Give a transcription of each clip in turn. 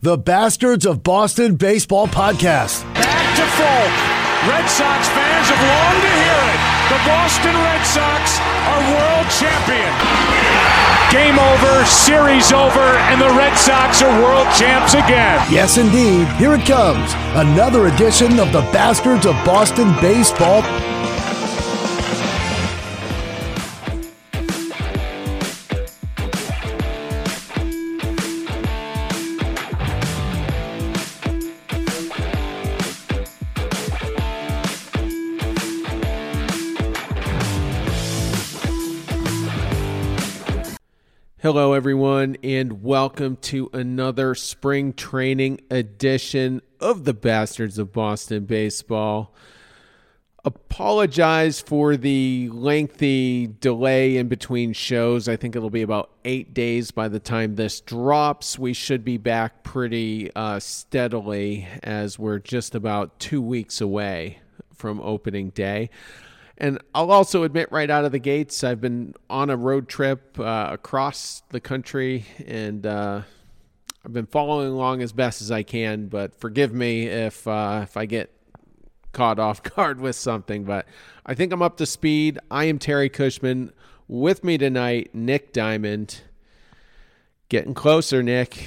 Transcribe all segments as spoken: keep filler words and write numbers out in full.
the Bastards of Boston Baseball Podcast. Back to Folk. Red Sox fans have longed to hear it. The Boston Red Sox are world champion. Game over, series over, and the Red Sox are world champs again. Yes, indeed. Here it comes. Another edition of the Bastards of Boston Baseball. Hello, everyone, and welcome to another spring training edition of the Bastards of Boston Baseball. Apologize for the lengthy delay in between shows. I think it'll be about eight days by the time this drops. We should be back pretty uh, steadily as we're just about two weeks away from opening day. And I'll also admit right out of the gates, I've been on a road trip uh, across the country, and uh, I've been following along as best as I can. But forgive me if uh, if I get caught off guard with something. But I think I'm up to speed. I am Terry Cushman. With me tonight, Nick Diamond. Getting closer, Nick.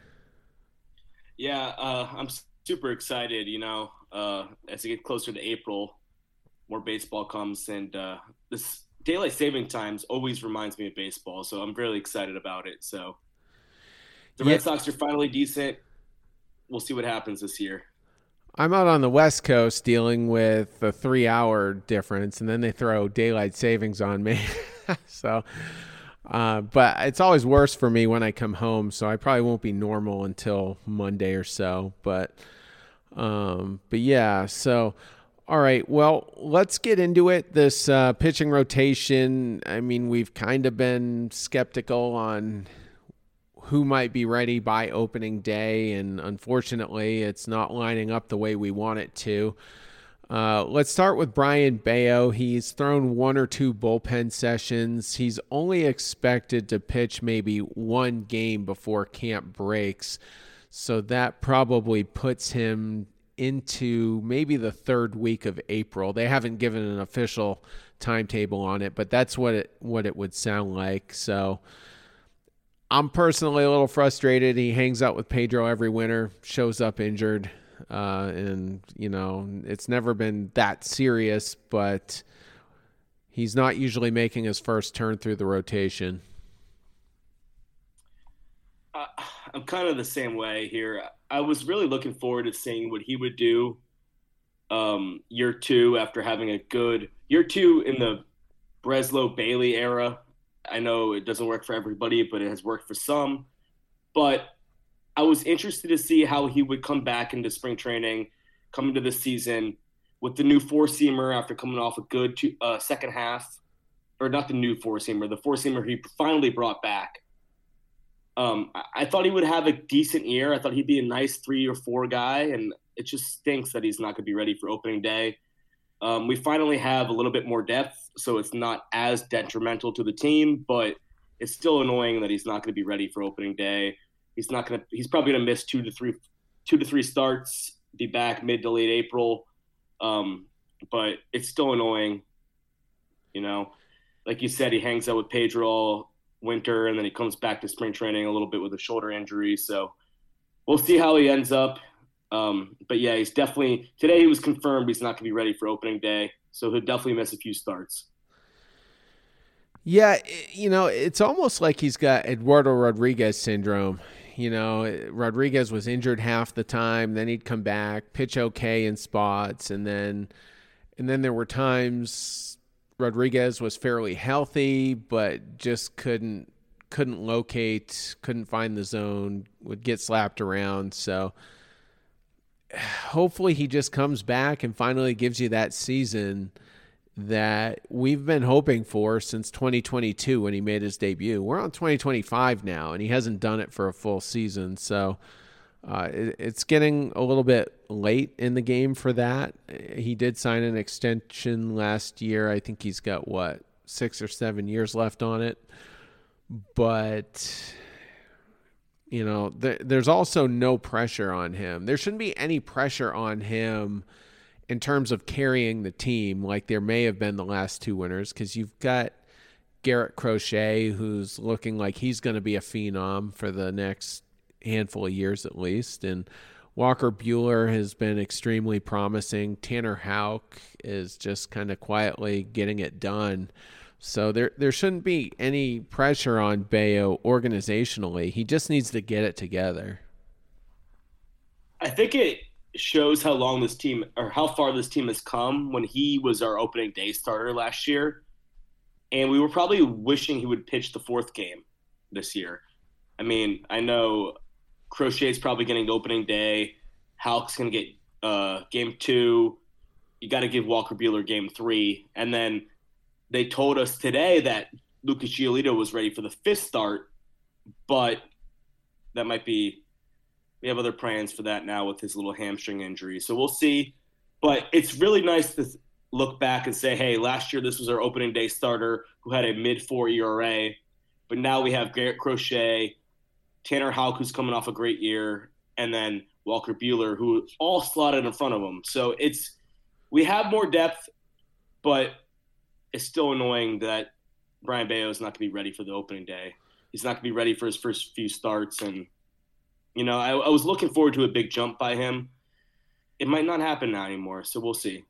Yeah, uh, I'm super excited. You know, uh, as I get closer to April, more baseball comes, and uh, this daylight saving times always reminds me of baseball, so I'm really excited about it. So the Red yeah. Sox are finally decent. We'll see what happens this year. I'm out on the West Coast dealing with a three-hour difference, and then they throw daylight savings on me. so, uh, but it's always worse for me when I come home, so I probably won't be normal until Monday or so. But, um, but yeah, so. All right, well, let's get into it. This uh, pitching rotation, I mean, we've kind of been skeptical on who might be ready by opening day, and unfortunately, it's not lining up the way we want it to. Uh, let's start with Brayan Bello. He's thrown one or two bullpen sessions. He's only expected to pitch maybe one game before camp breaks, so that probably puts him into maybe the third week of April. They haven't given an official timetable on it, but that's what it what it would sound like. So I'm personally a little frustrated. He hangs out with Pedro every winter, shows up injured, uh, and you know it's never been that serious, but he's not usually making his first turn through the rotation. Uh, I'm kind of the same way here. I was really looking forward to seeing what he would do um, year two after having a good year two in the Breslow Bailey era. I know it doesn't work for everybody, but it has worked for some. But I was interested to see how he would come back into spring training, come into the season with the new four-seamer after coming off a good two, uh, second half, or not the new four-seamer, the four-seamer he finally brought back. Um, I thought he would have a decent year. I thought he'd be a nice three or four guy, and it just stinks that he's not going to be ready for opening day. Um, we finally have a little bit more depth, so it's not as detrimental to the team, but it's still annoying that he's not going to be ready for opening day. He's not going to. He's probably going to miss two to three, two to three starts. Be back mid to late April, um, but it's still annoying. You know, like you said, he hangs out with Pedro all winter, and then he comes back to spring training a little bit with a shoulder injury. So we'll see how he ends up. Um, but yeah, he's definitely today he was confirmed he's not going to be ready for opening day. So he'll definitely miss a few starts. Yeah. You know, it's almost like he's got Eduardo Rodriguez syndrome. You know, Rodriguez was injured half the time, then he'd come back, pitch okay in spots. And then, and then there were times Rodriguez was fairly healthy, but just couldn't couldn't locate, couldn't find the zone, would get slapped around. So hopefully he just comes back and finally gives you that season that we've been hoping for since twenty twenty-two when he made his debut. We're on twenty twenty-five now, and he hasn't done it for a full season. So uh, it, it's getting a little bit late in the game for that. He did sign an extension last year. I think he's got, what, six or seven years left on it. But You know, th- there's also no pressure on him. There shouldn't be any pressure on him in terms of carrying the team like there may have been the last two winners, because you've got Garrett Crochet, who's looking like he's going to be a phenom for the next handful of years at least, and Walker Buehler has been extremely promising. Tanner Houck is just kind of quietly getting it done. So there there shouldn't be any pressure on Bello organizationally. He just needs to get it together. I think it shows how long this team, or how far this team has come, when he was our opening day starter last year. And we were probably wishing he would pitch the fourth game this year. I mean, I know Crochet's probably getting opening day. Houck's going to get uh, game two. You got to give Walker Buehler game three. And then they told us today that Lucas Giolito was ready for the fifth start, but that might be – we have other plans for that now with his little hamstring injury. So we'll see. But it's really nice to look back and say, hey, last year this was our opening day starter who had a mid-four E R A, but now we have Garrett Crochet, Tanner Houck, who's coming off a great year, and then Walker Buehler, who all slotted in front of him. So it's – we have more depth, but – it's still annoying that Brayan Bello is not going to be ready for the opening day. He's not going to be ready for his first few starts. And, you know, I, I was looking forward to a big jump by him. It might not happen now anymore, so we'll see.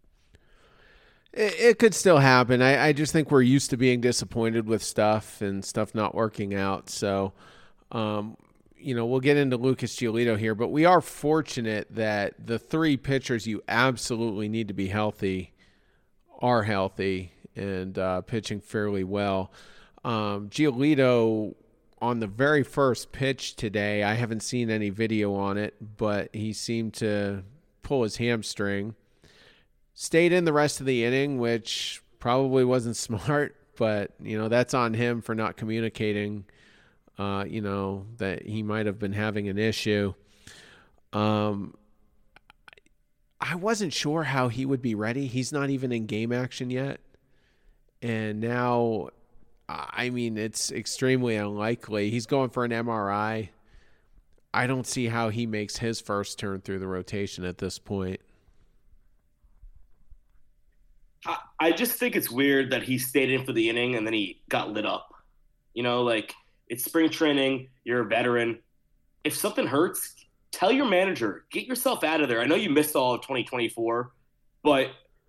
It, it could still happen. I, I just think we're used to being disappointed with stuff and stuff not working out. So, um, you know, we'll get into Lucas Giolito here, but we are fortunate that the three pitchers you absolutely need to be healthy are healthy and uh, pitching fairly well. Um, Giolito, on the very first pitch today, I haven't seen any video on it, but he seemed to pull his hamstring. Stayed in the rest of the inning, which probably wasn't smart, but, you know, that's on him for not communicating, uh, you know, that he might have been having an issue. Um, I wasn't sure how he would be ready. He's not even in game action yet. And now, I mean, it's extremely unlikely. He's going for an M R I. I don't see how he makes his first turn through the rotation at this point. I, I just think it's weird that he stayed in for the inning and then he got lit up. You know, like, it's spring training. You're a veteran. If something hurts, tell your manager. Get yourself out of there. I know you missed all of twenty twenty-four, but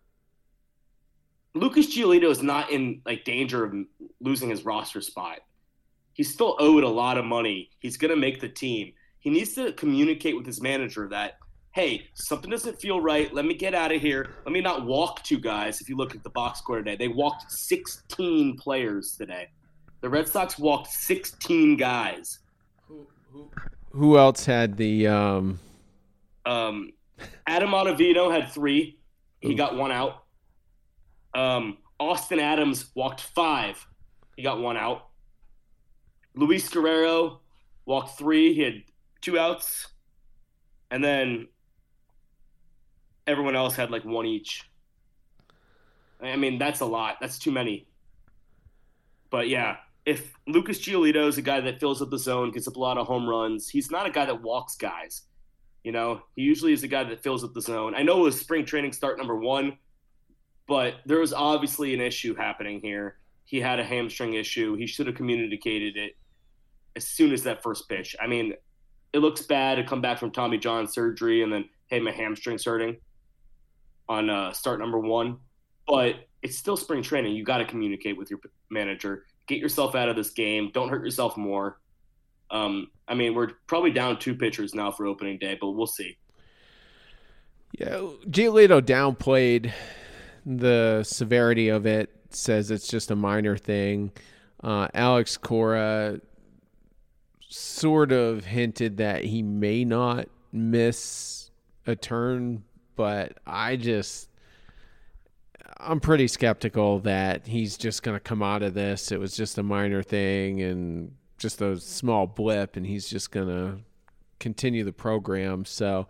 Lucas Giolito is not in like danger of losing his roster spot. He's still owed a lot of money. He's going to make the team. He needs to communicate with his manager that, hey, something doesn't feel right. Let me get out of here. Let me not walk two guys. If you look at the box score today, they walked sixteen players today. The Red Sox walked sixteen guys. Who, who, who else had the um... – um, Adam Ottavino had three. He Ooh. got one out. Um, Austin Adams walked five. He got one out. Luis Guerrero walked three. He had two outs. And then everyone else had like one each. I mean, that's a lot. That's too many. But yeah, if Lucas Giolito is a guy that fills up the zone, gets up a lot of home runs, he's not a guy that walks guys. You know, he usually is a guy that fills up the zone. I know it was spring training start number one, but there was obviously an issue happening here. He had a hamstring issue. He should have communicated it as soon as that first pitch. I mean, it looks bad to come back from Tommy John surgery and then, hey, my hamstring's hurting on uh, start number one. But it's still spring training. You got to communicate with your manager. Get yourself out of this game. Don't hurt yourself more. Um, I mean, we're probably down two pitchers now for opening day, but we'll see. Yeah, Giolito downplayed the severity of it, says it's just a minor thing. Uh, Alex Cora sort of hinted that he may not miss a turn, but I just, I'm pretty skeptical that he's just going to come out of this. It was just a minor thing and just a small blip, and he's just going to continue the program. So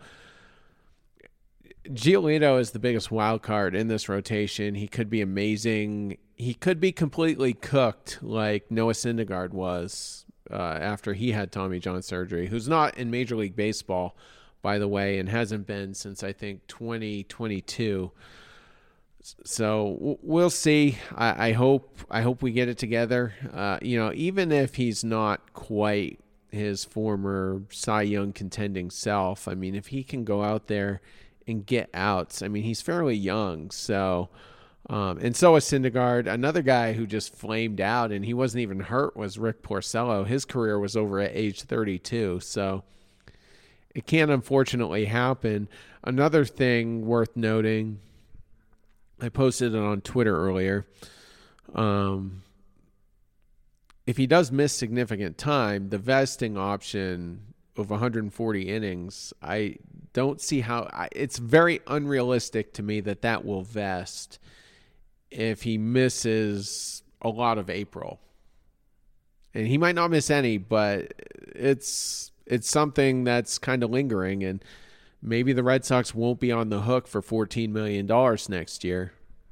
Giolito is the biggest wild card in this rotation. He could be amazing. He could be completely cooked like Noah Syndergaard was uh, after he had Tommy John surgery, who's not in Major League Baseball, by the way, and hasn't been since I think twenty twenty-two. So we'll see. I, I hope I hope we get it together. Uh, you know, even if he's not quite his former Cy Young contending self, I mean, if he can go out there and get outs, I mean, he's fairly young. So, um, and so is Syndergaard. Another guy who just flamed out, and he wasn't even hurt, was Rick Porcello. His career was over at age thirty-two. So it can unfortunately happen. Another thing worth noting, I posted it on Twitter earlier. Um, if he does miss significant time, the vesting option of one hundred forty innings, I don't see how I, it's very unrealistic to me that that will vest if he misses a lot of April. And he might not miss any, but it's it's something that's kind of lingering, and maybe the Red Sox won't be on the hook for fourteen million dollars next year.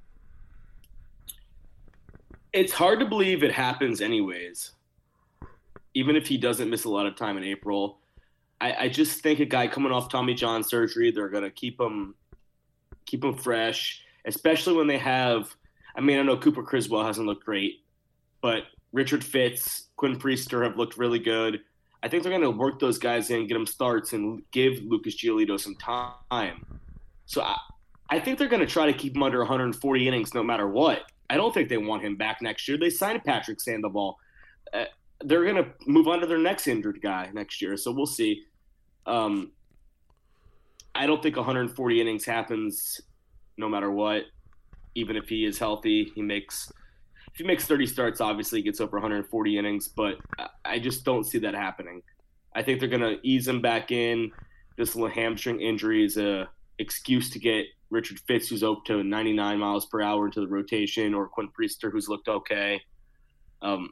It's hard to believe it happens anyways. Even if he doesn't miss a lot of time in April, I, I just think a guy coming off Tommy John surgery, they're going to keep him, keep him fresh, especially when they have, I mean, I know Cooper Criswell hasn't looked great, but Richard Fitz, Quinn Priester have looked really good. I think they're going to work those guys in, get them starts, and give Lucas Giolito some time. So I, I think they're going to try to keep him under one hundred forty innings no matter what. I don't think they want him back next year. They signed Patrick Sandoval. Uh, they're going to move on to their next injured guy next year, so we'll see. Um, I don't think one hundred forty innings happens no matter what, even if he is healthy. He makes if he makes thirty starts, obviously he gets over one hundred forty innings, but I just don't see that happening. I think they're going to ease him back in. This little hamstring injury is a excuse to get Richard Fitz, who's up to ninety-nine miles per hour, into the rotation, or Quinn Priester, who's looked okay. Um,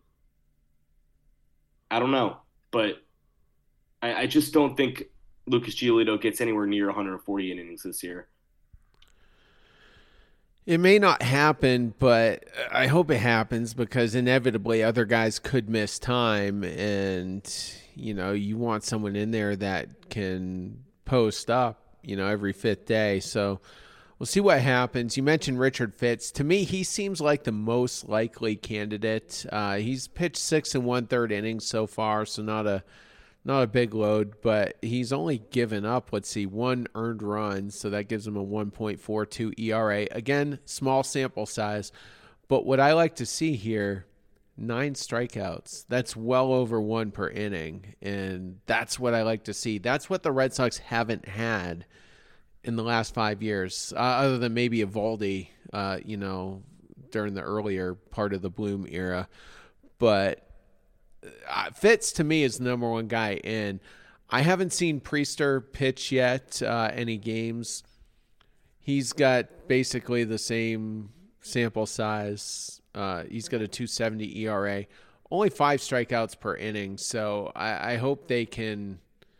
I don't know, but I, I just don't think Lucas Giolito gets anywhere near one hundred forty innings this year. It may not happen, but I hope it happens, because inevitably other guys could miss time, and, you know, you want someone in there that can post up, you know, every fifth day. So we'll see what happens. You mentioned Richard Fitz. To me, he seems like the most likely candidate. Uh, he's pitched six and one third innings so far, so not a not a big load, but he's only given up, let's see, one earned run, so that gives him a one point four two E R A. Again, small sample size, but what I like to see here, nine strikeouts. That's well over one per inning, and that's what I like to see. That's what the Red Sox haven't had in the last five years, uh, other than maybe Eovaldi, uh, you know, during the earlier part of the Bloom era. But uh, Fitz, to me, is the number one guy in. I haven't seen Priester pitch yet, uh, any games. He's got basically the same sample size. Uh, he's got a two seventy E R A, only five strikeouts per inning. So I, I hope they can,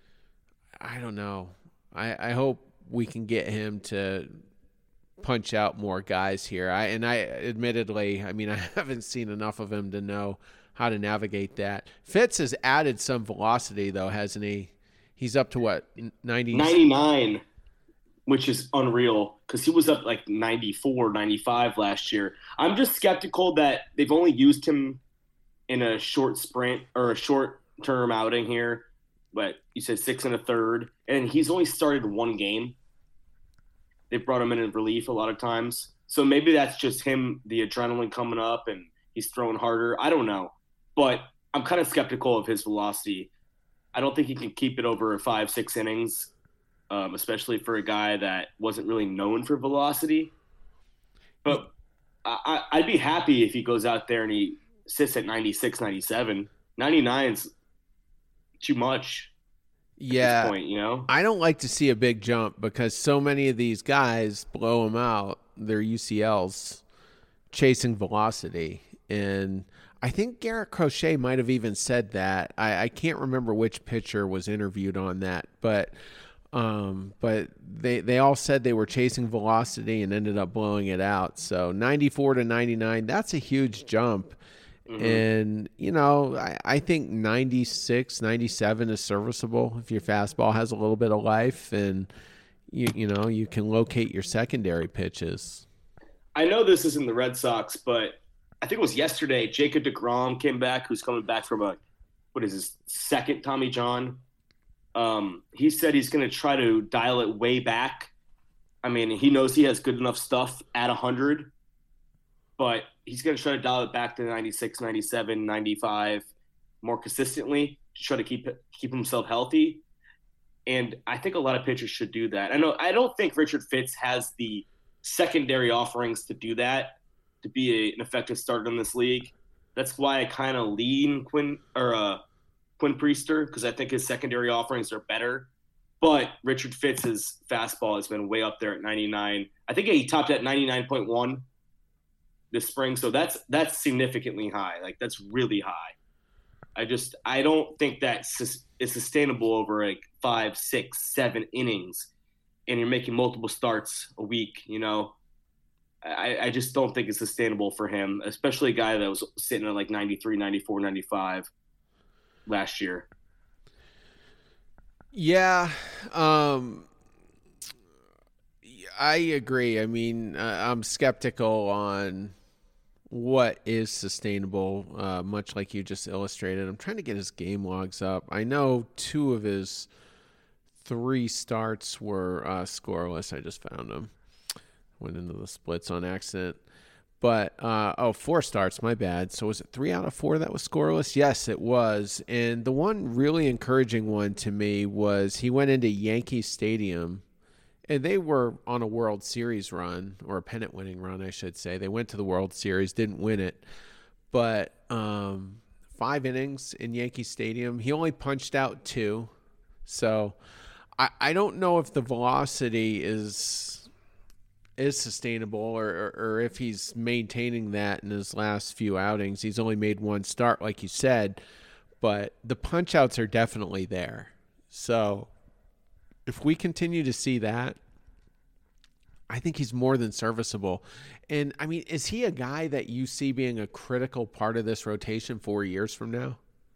I don't know. I, I hope we can get him to punch out more guys here. I and I admittedly, I mean, I haven't seen enough of him to know how to navigate that. Fitz has added some velocity, though, hasn't he? He's up to what, ninety? ninety-nine, which is unreal, because he was up like ninety-four, ninety-five last year. I'm just skeptical that they've only used him in a short sprint or a short-term outing here. But you said six and a third, and he's only started one game. They've brought him in in relief a lot of times. So maybe that's just him, the adrenaline coming up, and he's throwing harder. I don't know. But I'm kind of skeptical of his velocity. I don't think he can keep it over five, six innings, um, especially for a guy that wasn't really known for velocity. But I, I'd be happy if he goes out there and he sits at ninety-six, ninety-seven. ninety-nine's too much. Yeah, at this point, you know? I don't like to see a big jump, because so many of these guys blow them out, their U C Ls, chasing velocity. And I think Garrett Crochet might have even said that. I, I can't remember which pitcher was interviewed on that, but um, but they they all said they were chasing velocity and ended up blowing it out. So ninety-four to ninety-nine, that's a huge jump. Mm-hmm. And, you know, I, I think ninety-six, ninety-seven is serviceable if your fastball has a little bit of life and, you, you know, you can locate your secondary pitches. I know this isn't the Red Sox, but I think it was yesterday, Jacob deGrom came back, who's coming back from a, what is his, second Tommy John. Um, he said he's going to try to dial it way back. I mean, he knows he has good enough stuff at one hundred, but he's going to try to dial it back to ninety-six, ninety-seven, ninety-five more consistently to try to keep keep himself healthy. And I think a lot of pitchers should do that. I know I don't think Richard Fitts has the secondary offerings to do that, to be a, an effective starter in this league. That's why I kind of lean Quinn or uh, Quinn Priester, because I think his secondary offerings are better. But Richard Fitts' fastball has been way up there at ninety-nine. I think he topped at ninety-nine point one this spring, so that's that's significantly high. Like, that's really high. I just I don't think that is sustainable over like five, six, seven innings, and you're making multiple starts a week. You know, I, I just don't think it's sustainable for him, especially a guy that was sitting at like ninety-three, ninety-four, ninety-five last year. Yeah, um, I agree. I mean, uh, I'm skeptical on what is sustainable, uh, much like you just illustrated. I'm trying to get his game logs up. I know two of his three starts were uh, scoreless. I just found them. Went into the splits on accident. But, uh, oh, four starts, my bad. So was it three out of four that was scoreless? Yes, it was. And the one really encouraging one to me was he went into Yankee Stadium, and they were on a World Series run, or a pennant-winning run, I should say. They went to the World Series, didn't win it. But um, five innings in Yankee Stadium. He only punched out two. So I, I don't know if the velocity is is sustainable or, or, or if he's maintaining that in his last few outings. He's only made one start, like you said, but the punch-outs are definitely there. So if we continue to see that, I think he's more than serviceable. And, I mean, is he a guy that you see being a critical part of this rotation four years from now?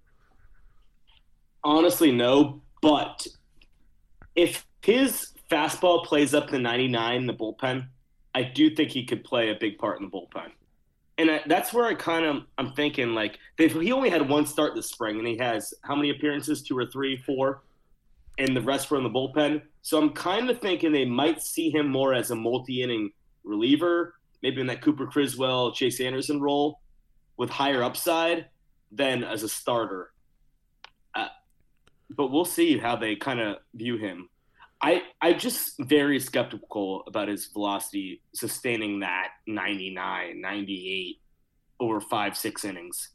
Honestly, no. But if his fastball plays up to ninety-nine in the bullpen, I do think he could play a big part in the bullpen. And I, that's where I kind of – I'm thinking, like, he only had one start this spring, and he has how many appearances? Two or three, four? And the rest were in the bullpen. So I'm kind of thinking they might see him more as a multi-inning reliever, maybe in that Cooper Criswell, Chase Anderson role with higher upside than as a starter. Uh, but we'll see how they kind of view him. I, I'm just very skeptical about his velocity sustaining that ninety-nine, ninety-eight over five, six innings.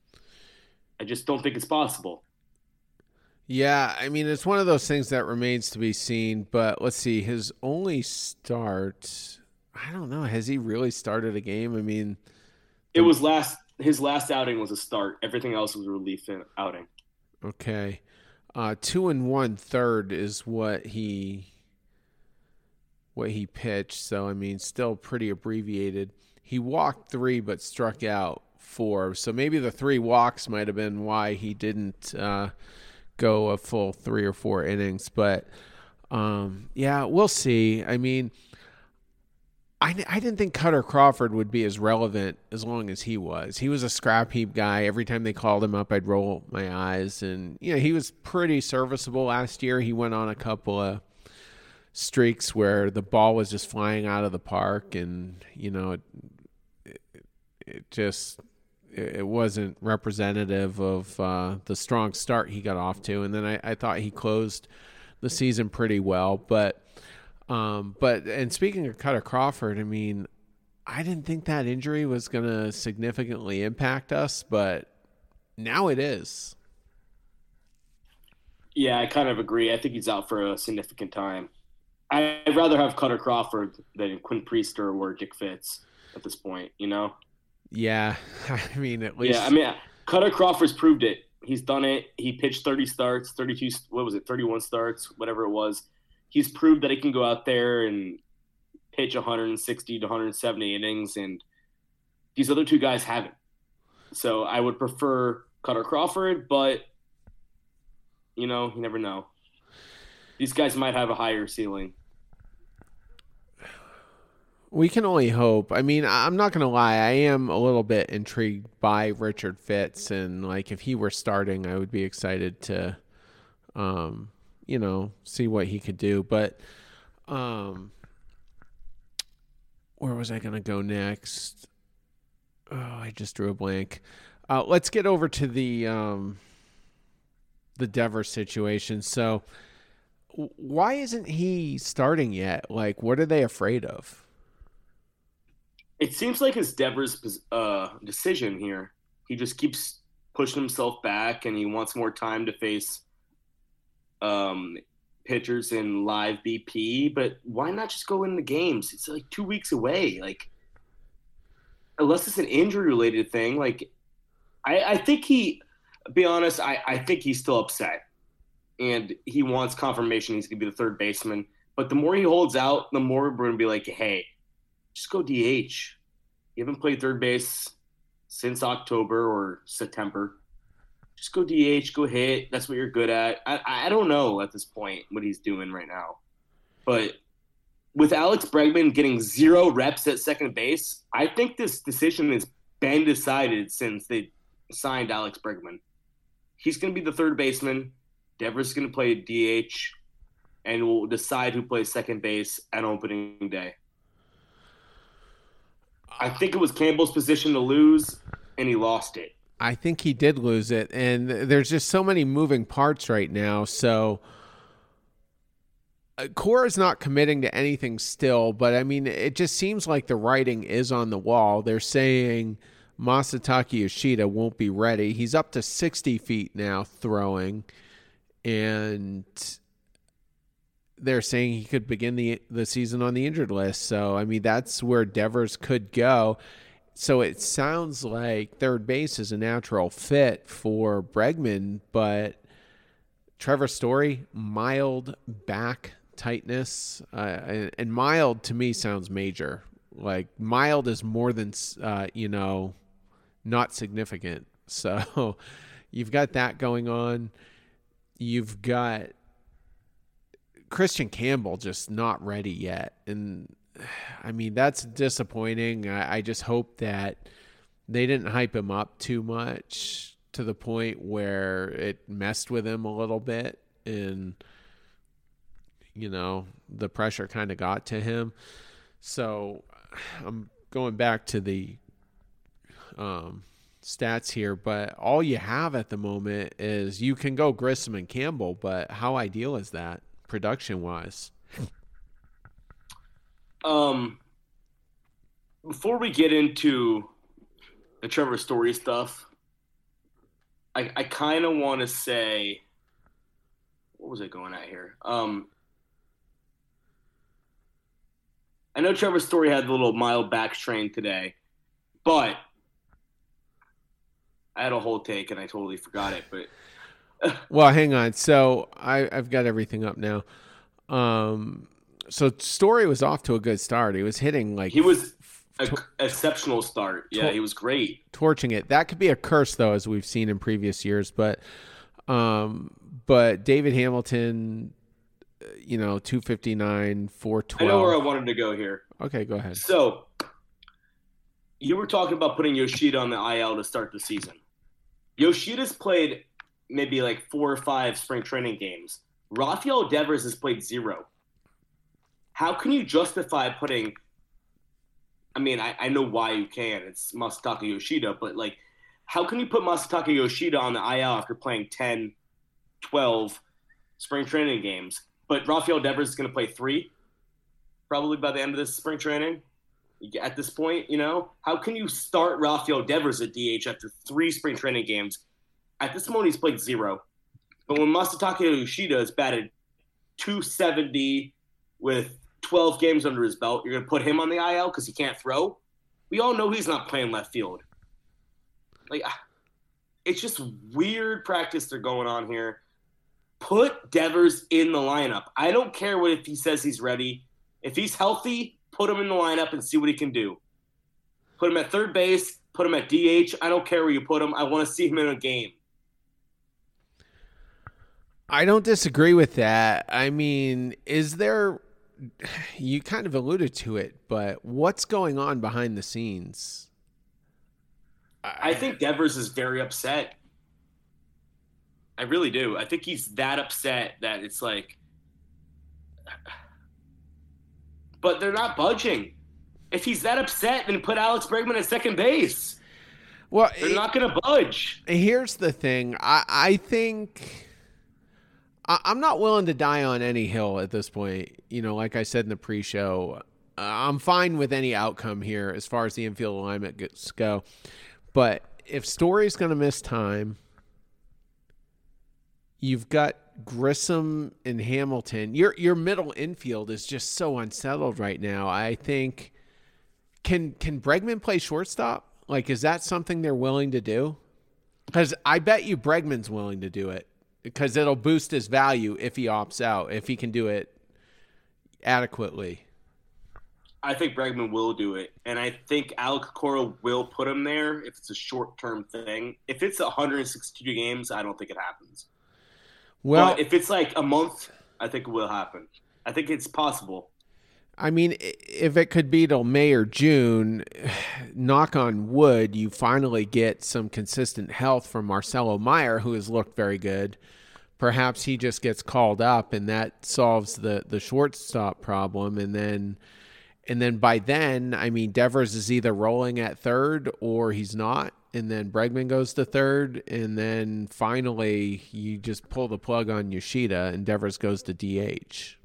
I just don't think it's possible. Yeah, I mean, it's one of those things that remains to be seen, but let's see, his only start, I don't know, has he really started a game? I mean, it was last, his last outing was a start. Everything else was a relief outing. Okay. Uh, two and one third is what he, what he pitched. So, I mean, still pretty abbreviated. He walked three, but struck out four. So maybe the three walks might have been why he didn't, uh, go a full three or four innings. But, um, yeah, we'll see. I mean, I, I didn't think Cutter Crawford would be as relevant as long as he was. He was a scrap heap guy. Every time they called him up, I'd roll my eyes. And, you know, he was pretty serviceable last year. He went on a couple of streaks where the ball was just flying out of the park. And, you know, it, it, it just... it wasn't representative of uh, the strong start he got off to. And then I, I thought he closed the season pretty well. But, um, but and speaking of Cutter Crawford, I mean, I didn't think that injury was going to significantly impact us, but now it is. Yeah, I kind of agree. I think he's out for a significant time. I'd rather have Cutter Crawford than Quinn Priester or Dick Fitts at this point, you know? Yeah, I mean, at least. Yeah, I mean, Cutter Crawford's proved it. He's done it. He pitched thirty starts, thirty-two, what was it, thirty-one starts, whatever it was. He's proved that he can go out there and pitch one hundred sixty to one hundred seventy innings, and these other two guys haven't. So I would prefer Cutter Crawford, but, you know, you never know. These guys might have a higher ceiling. We can only hope. I mean, I'm not going to lie. I am a little bit intrigued by Richard Fitz. And, like, if he were starting, I would be excited to, um, you know, see what he could do. But um, where was I going to go next? Oh, I just drew a blank. Uh, let's get over to the um, the Devers situation. So why isn't he starting yet? Like, what are they afraid of? It seems like his Devers uh, decision here. He just keeps pushing himself back, and he wants more time to face um, pitchers in live B P. But why not just go in the games? It's like two weeks away. Like, unless it's an injury-related thing. Like, I, I think he, be honest, I, I think he's still upset. And he wants confirmation he's going to be the third baseman. But the more he holds out, the more we're going to be like, hey, just go D H. You haven't played third base since October or September. Just go D H, go hit. That's what you're good at. I, I don't know at this point what he's doing right now. But with Alex Bregman getting zero reps at second base, I think this decision has been decided since they signed Alex Bregman. He's going to be the third baseman. Devers is going to play D H, and we'll decide who plays second base at opening day. I think it was Campbell's position to lose, and he lost it. I think he did lose it, and there's just so many moving parts right now. So Cora is not committing to anything still, but I mean, it just seems like the writing is on the wall. They're saying Masataka Yoshida won't be ready. He's up to sixty feet now throwing, and they're saying he could begin the the season on the injured list. So, I mean, that's where Devers could go. So it sounds like third base is a natural fit for Bregman, but Trevor Story, mild back tightness, uh, and, and mild to me sounds major. Like mild is more than, uh, you know, not significant. So you've got that going on. You've got Christian Campbell just not ready yet. And I mean, that's disappointing. I, I just hope that they didn't hype him up too much to the point where it messed with him a little bit. And, you know, the pressure kind of got to him. So I'm going back to the um, stats here, but all you have at the moment is you can go Grissom and Campbell, but how ideal is that production-wise? Um, before we get into the Trevor Story stuff, I, I kind of want to say, what was I going at here? Um, I know Trevor Story had the little mild back strain today, but I had a whole take and I totally forgot it. But well, hang on. So I, I've got everything up now. Um, so Story was off to a good start. He was hitting like he was an to- exceptional start. Yeah, to- he was great, torching it. That could be a curse though, as we've seen in previous years. But, um, but David Hamilton, you know, two fifty-nine, four twelve. I know where I wanted to go here. Okay, go ahead. So you were talking about putting Yoshida on the I L to start the season. Yoshida's played maybe like four or five spring training games. Rafael Devers has played zero. How can you justify putting – I mean, I, I know why you can. It's Masataka Yoshida. But, like, how can you put Masataka Yoshida on the I L after playing ten, twelve spring training games? But Rafael Devers is going to play three probably by the end of this spring training at this point, you know? How can you start Rafael Devers at D H after three spring training games? At this moment, he's played zero. But when Masataka Yoshida is batted two seventy with twelve games under his belt, you're going to put him on the I L because he can't throw? We all know he's not playing left field. Like, it's just weird practice they're going on here. Put Devers in the lineup. I don't care what if he says he's ready. If he's healthy, put him in the lineup and see what he can do. Put him at third base, put him at D H. I don't care where you put him. I want to see him in a game. I don't disagree with that. I mean, is there – you kind of alluded to it, but what's going on behind the scenes? I think Devers is very upset. I really do. I think he's that upset that it's like – but they're not budging. If he's that upset, then put Alex Bregman at second base. Well, they're it, not going to budge. Here's the thing. I, I think I, I'm not willing to die on any hill at this point. You know, like I said in the pre-show, uh, I'm fine with any outcome here as far as the infield alignment gets, go. But if Story's going to miss time, you've got Grissom and Hamilton. Your your middle infield is just so unsettled right now. I think can can Bregman play shortstop? Like, is that something they're willing to do? Because I bet you Bregman's willing to do it because it'll boost his value if he opts out, if he can do it adequately. I think Bregman will do it, and I think Alec Cora will put him there if it's a short-term thing. If it's one hundred sixty-two games, I don't think it happens. Well, but if it's like a month, I think it will happen. I think it's possible. I mean, if it could be till May or June, knock on wood, you finally get some consistent health from Marcelo Meyer, who has looked very good. Perhaps he just gets called up, and that solves the, the shortstop problem. And then, and then by then, I mean, Devers is either rolling at third or he's not. And then Bregman goes to third, and then finally you just pull the plug on Yoshida, and Devers goes to D H.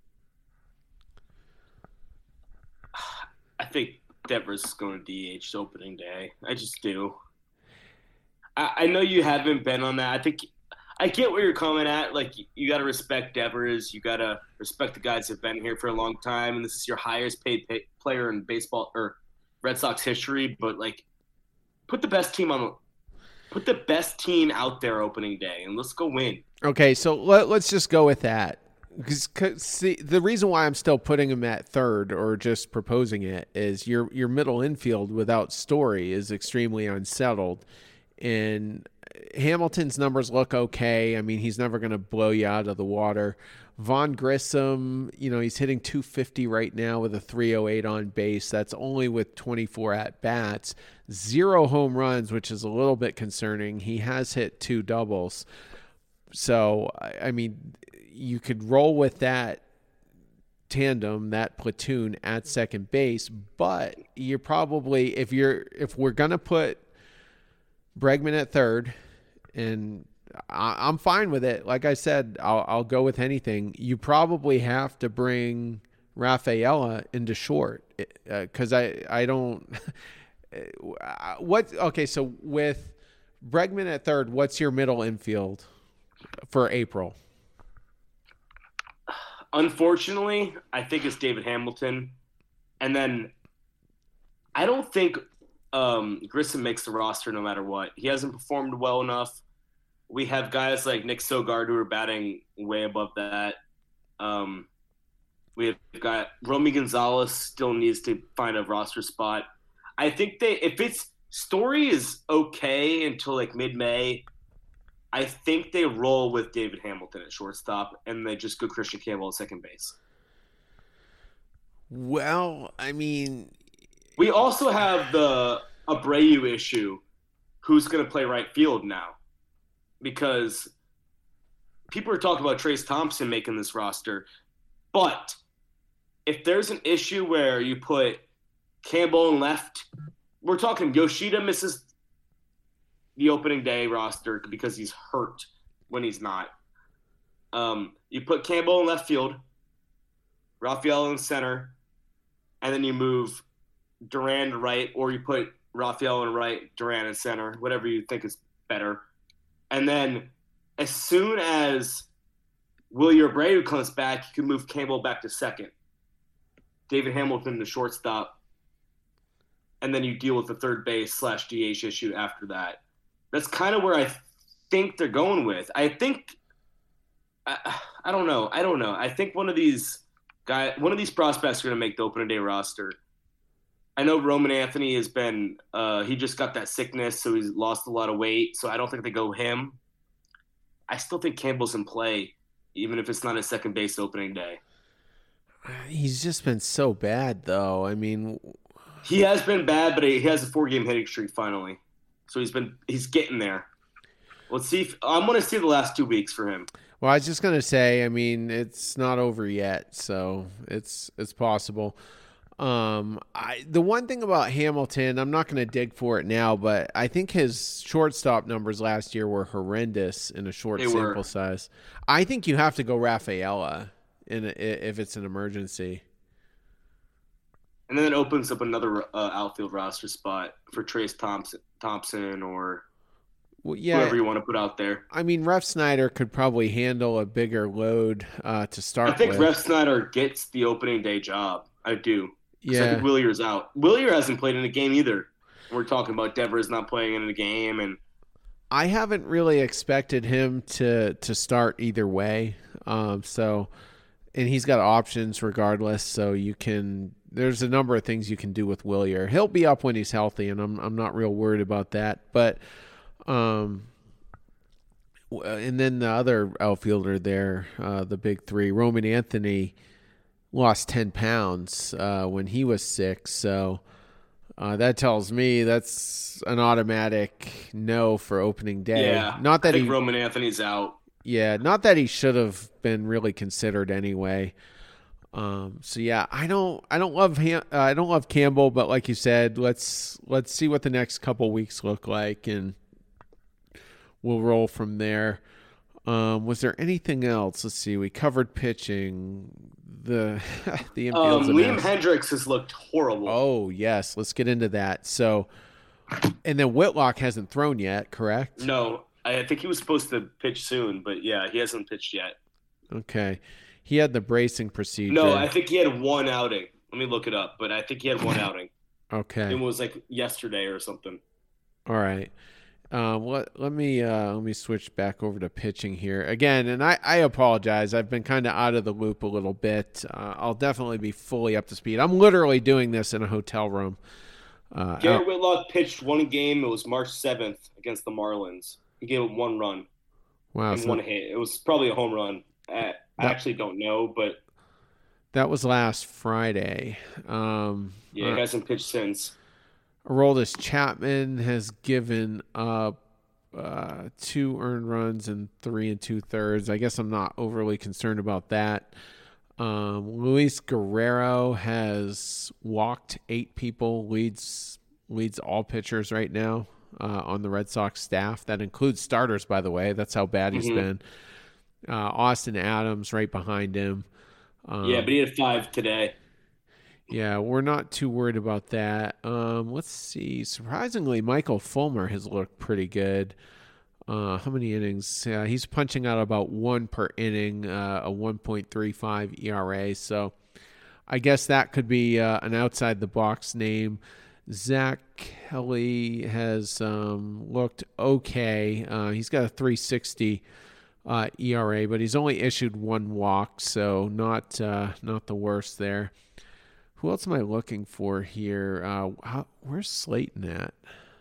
I think Devers is going to D H opening day. I just do. I, I know you haven't been on that. I think I get where you're coming at. Like, you got to respect Devers. You got to respect the guys that have been here for a long time, and this is your highest paid pay, player in baseball or Red Sox history. But like, put the best team on. Put the best team out there opening day, and let's go win. Okay, so let, let's just go with that. Because see, the reason why I'm still putting him at third or just proposing it is your your middle infield without Story is extremely unsettled. And Hamilton's numbers look okay. I mean, he's never going to blow you out of the water. Vaughn Grissom, you know, he's hitting two fifty right now with a three oh eight on base. That's only with twenty-four at-bats. Zero home runs, which is a little bit concerning. He has hit two doubles. So, I mean, you could roll with that tandem, that platoon at second base, but you're probably, if you're, if we're going to put Bregman at third, and I, I'm fine with it. Like I said, I'll, I'll go with anything. You probably have to bring Rafaela into short because uh, I, I don't, what, okay. So with Bregman at third, what's your middle infield for April? Unfortunately, I think it's David Hamilton. And then I don't think um, Grissom makes the roster no matter what. He hasn't performed well enough. We have guys like Nick Sogard who are batting way above that. Um, we have got Romy Gonzalez still needs to find a roster spot. I think they if it's Story is okay until like mid-May, I think they roll with David Hamilton at shortstop, and they just go Christian Campbell at second base. Well, I mean... We also have the Abreu issue, who's going to play right field now. Because people are talking about Trace Thompson making this roster. But if there's an issue where you put Campbell in left, we're talking Yoshida misses the opening day roster because he's hurt when he's not. Um, you put Campbell in left field, Rafael in center, and then you move Duran to right, or you put Rafael in right, Duran in center, whatever you think is better. And then as soon as Wilyer Abreu comes back, you can move Campbell back to second, David Hamilton to shortstop, and then you deal with the third base slash D H issue after that. That's kind of where I think they're going with. I think I, I don't know. I don't know. I think one of these guy, one of these prospects are going to make the opening day roster. I know Roman Anthony has been uh, he just got that sickness, so he's lost a lot of weight. So I don't think they go him. I still think Campbell's in play, even if it's not his second base opening day. He's just been so bad, though. I mean, he has been bad, but he has a four-game hitting streak finally, so he's been he's getting there. Let's see. If, I want to see the last two weeks for him. Well, I was just gonna say, I mean, it's not over yet, so it's it's possible. Um, I the one thing about Hamilton, I'm not gonna dig for it now, but I think his shortstop numbers last year were horrendous in a short They sample were. size. I think you have to go Rafaela in a, if it's an emergency. And then it opens up another uh, outfield roster spot for Trace Thompson, Thompson or Well, yeah, whoever you want to put out there. I mean, Ref Snyder could probably handle a bigger load uh, to start I think with. Ref Snyder gets the opening day job. I do. Yeah. I think Willier's out. Willier hasn't played in a game either. We're talking about Devers not playing in a game, and I haven't really expected him to to start either way. Um, so, and he's got options regardless. So you can. There's a number of things you can do with Willier. He'll be up when he's healthy, and I'm I'm not real worried about that. But, um, and then the other outfielder there, uh, the big three, Roman Anthony, lost ten pounds uh, when he was sick. So uh, that tells me that's an automatic no for opening day. yeah, Not that I think he, Roman Anthony's out. yeah, not that he should have been really considered anyway. Um, so yeah, I don't, I don't love, Ham, uh, I don't love Campbell, but like you said, let's let's see what the next couple weeks look like, and we'll roll from there. Um, was there anything else? Let's see. We covered pitching. The the infield's Um, a Liam mess. Hendricks has looked horrible. Oh yes, let's get into that. So, and then Whitlock hasn't thrown yet, correct? No, I think he was supposed to pitch soon, but yeah, he hasn't pitched yet. Okay, he had the bracing procedure. No, I think he had one outing. Let me look it up, but I think he had one outing. Okay, It was like yesterday or something. all right. Um, let, let me uh, let me switch back over to pitching here again, and I, I apologize. I've been kind of out of the loop a little bit. Uh, I'll definitely be fully up to speed. I'm literally doing this in a hotel room. Uh, Garrett out- Whitlock pitched one game. It was March seventh against the Marlins. He gave up one run wow, and so one hit. It was probably a home run. I, I That- actually don't know, but that was last Friday. Um, yeah, uh, he hasn't pitched since. Aroldis Chapman has given up uh, two earned runs and three and two thirds. I guess I'm not overly concerned about that. Um, Luis Guerrero has walked eight people, leads leads all pitchers right now uh, on the Red Sox staff. That includes starters, by the way. That's how bad he's Mhm. been. Uh, Austin Adams right behind him. Um, Yeah, but he had five today. Yeah, we're not too worried about that. Um, let's see. Surprisingly, Michael Fulmer has looked pretty good. Uh, how many innings? Uh, he's punching out about one per inning, uh, a one point three five E R A. So I guess that could be uh, an outside-the-box name. Zach Kelly has um, looked okay. Uh, he's got a three sixty uh, E R A, but he's only issued one walk, so not uh, not the worst there. Who else am I looking for here? Uh, how, where's Slayton at?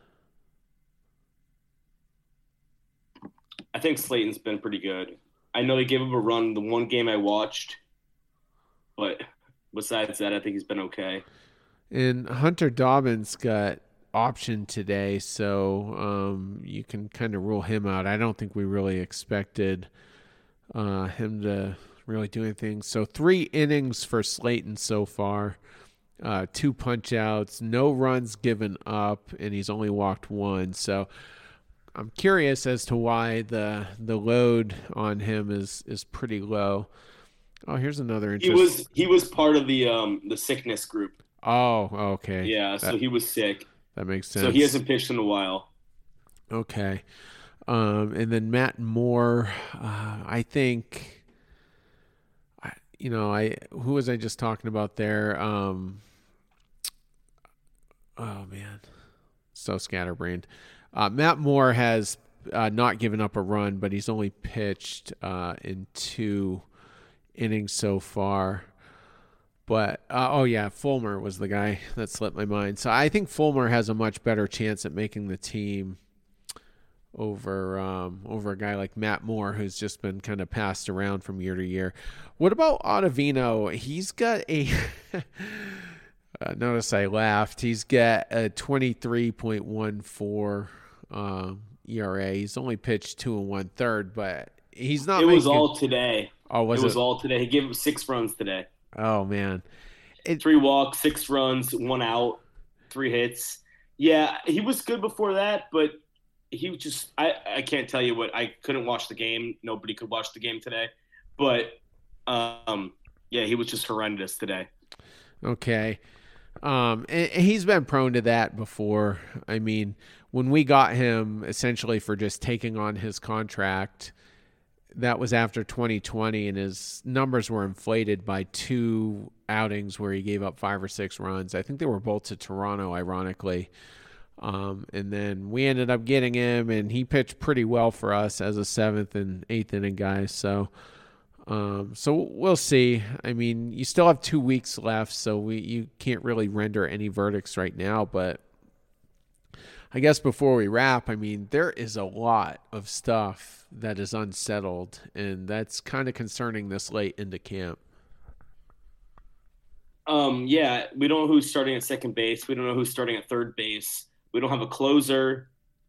I think Slayton's been pretty good. I know he gave up a run the one game I watched, but besides that, I think he's been okay. And Hunter Dobbins got option today, so um, you can kind of rule him out. I don't think we really expected uh, him to really do anything. So three innings for Slayton so far. Uh, two punch outs, no runs given up, and he's only walked one. So I'm curious as to why the the load on him is is pretty low. Oh, here's another He interesting. was he was part of the um the sickness group. Oh, okay. Yeah, so that, he was sick. that makes sense. So he hasn't pitched in a while. Okay. Um, and then Matt Moore, uh, I think, I, you know, I who was I just talking about there? Um, oh man, so scatterbrained. Uh, Matt Moore has uh, not given up a run, but he's only pitched uh, in two innings so far. But, uh, oh, yeah, Fulmer was the guy that slipped my mind. So I think Fulmer has a much better chance at making the team over um, over a guy like Matt Moore, who's just been kind of passed around from year to year. What about Ottavino? He's got a uh, – notice I laughed. He's got a twenty-three point one four um, E R A. He's only pitched two and one third, but he's not It making, was all today. Oh, was it? was it? all today. He gave him six runs today. Oh, man. It, Three walks, six runs, one out, three hits. Yeah, he was good before that, but – he just I, I can't tell you what I couldn't watch the game. Nobody could watch the game today. But um yeah, he was just horrendous today. Okay. Um and he's been prone to that before. I mean, when we got him essentially for just taking on his contract, that was after twenty twenty, and his numbers were inflated by two outings where he gave up five or six runs. I think they were both to Toronto, ironically. Um, and then we ended up getting him, and he pitched pretty well for us as a seventh and eighth inning guy. So, um, so we'll see. I mean, you still have two weeks left, so we you can't really render any verdicts right now. But I guess before we wrap, I mean, there is a lot of stuff that is unsettled, and that's kind of concerning this late into camp. Um, yeah, we don't know who's starting at second base. We don't know who's starting at third base. We don't have a closer.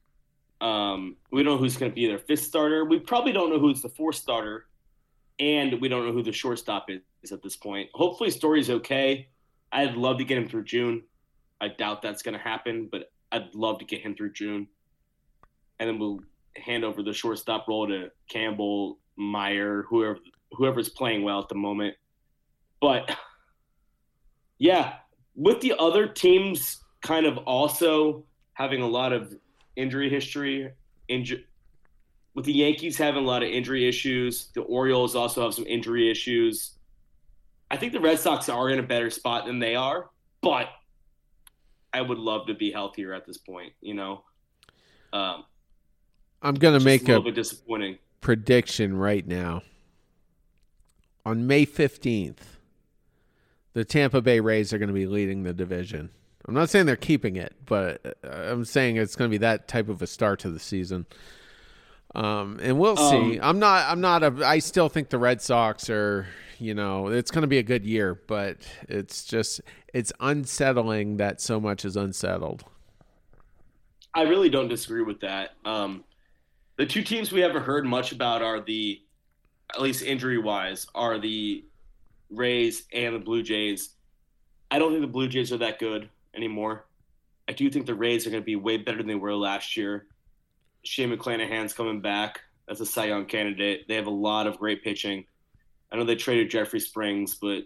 Um, we don't know who's going to be their fifth starter. We probably don't know who's the fourth starter, and we don't know who the shortstop is at this point. Hopefully Story's okay. I'd love to get him through June. I doubt that's going to happen, but I'd love to get him through June. And then we'll hand over the shortstop role to Campbell, Meyer, whoever whoever's playing well at the moment. But, yeah, with the other teams kind of also – having a lot of injury history, inju- with the Yankees having a lot of injury issues, the Orioles also have some injury issues. I think the Red Sox are in a better spot than they are, but I would love to be healthier at this point, you know. Um, I'm going to make a little a bit disappointing prediction right now. On May fifteenth, the Tampa Bay Rays are going to be leading the division. I'm not saying they're keeping it, but I'm saying it's going to be that type of a start to the season. Um, and we'll see. Um, I'm not, I'm not a, I still think the Red Sox are, you know, it's going to be a good year, but it's just, it's unsettling that so much is unsettled. I really don't disagree with that. Um, the two teams we haven't heard much about are the, at least injury wise, are the Rays and the Blue Jays. I don't think the Blue Jays are that good anymore. I do think the Rays are going to be way better than they were last year. Shane McClanahan's coming back as a Cy Young candidate. They have a lot of great pitching. I know they traded Jeffrey Springs, but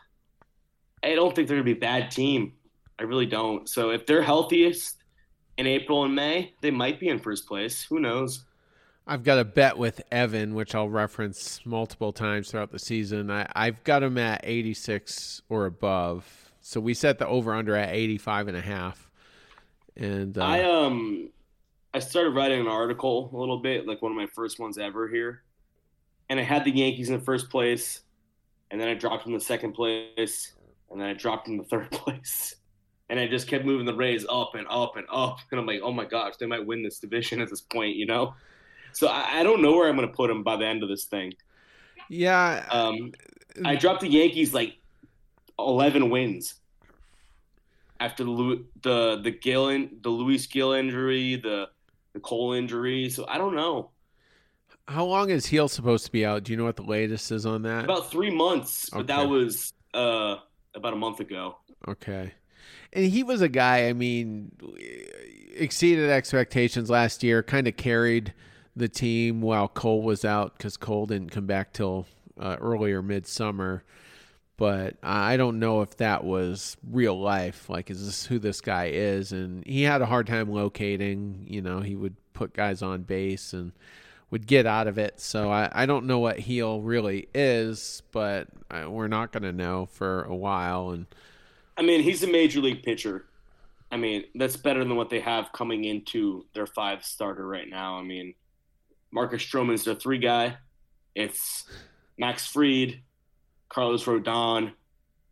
I don't think they're going to be a bad team. I really don't. So if they're healthiest in April and May, they might be in first place. Who knows? I've got a bet with Evan, which I'll reference multiple times throughout the season. I, I've got him at eighty-six or above. So we set the over-under at eighty-five and a half. And uh, I um I started writing an article a little bit, like one of my first ones ever here. And I had the Yankees in the first place, and then I dropped them in the second place, and then I dropped them in the third place. And I just kept moving the Rays up and up and up. And I'm like, oh my gosh, they might win this division at this point, you know? So I, I don't know where I'm going to put them by the end of this thing. Yeah. Um, I dropped the Yankees like eleven wins after the the the Gill in, the Luis Gill injury, the the Cole injury. So I don't know. How long is Heel supposed to be out? Do you know what the latest is on that? About three months, but Okay. that was uh, about a month ago. Okay. And he was a guy, I mean, exceeded expectations last year, kind of carried the team while Cole was out because Cole didn't come back till uh, earlier midsummer. But I don't know if that was real life. Like, is this who this guy is? And he had a hard time locating. You know, he would put guys on base and would get out of it. So I, I don't know what Heel really is, but I, we're not going to know for a while. And I mean, he's a major league pitcher. I mean, that's better than what they have coming into their five starter right now. I mean, Marcus Stroman's their three guy. It's Max Fried, Carlos Rodon,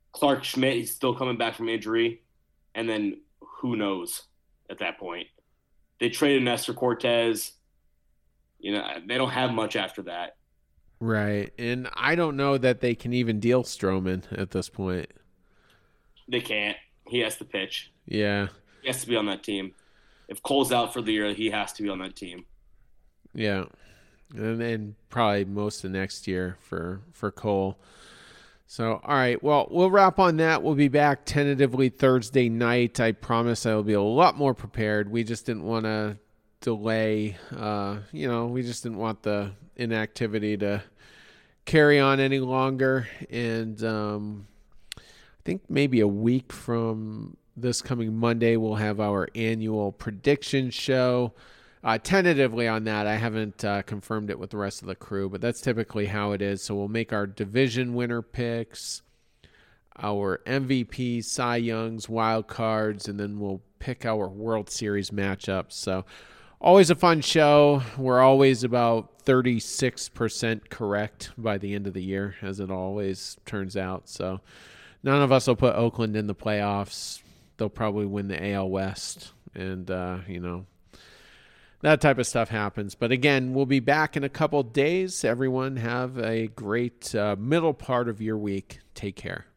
Clark Schmidt, he's still coming back from injury. And then who knows at that point? They traded Nestor Cortez. You know, they don't have much after that. Right. And I don't know that they can even deal Stroman at this point. They can't. He has to pitch. Yeah. He has to be on that team. If Cole's out for the year, he has to be on that team. Yeah. And then probably most of next year for, for Cole. So, all right. Well, we'll wrap on that. We'll be back tentatively Thursday night. I promise I will be a lot more prepared. We just didn't want to delay. Uh, you know, we just didn't want the inactivity to carry on any longer. And um, I think maybe a week from this coming Monday, we'll have our annual prediction show. Uh, tentatively on that, I haven't uh, confirmed it with the rest of the crew, but that's typically how it is. So we'll make our division winner picks, our M V P, Cy Youngs, wild cards, and then we'll pick our World Series matchups. So always a fun show. We're always about thirty-six percent correct by the end of the year, as it always turns out. So none of us will put Oakland in the playoffs. They'll probably win the A L West, and, uh, you know, that type of stuff happens. But again, we'll be back in a couple days. Everyone have a great uh, middle part of your week. Take care.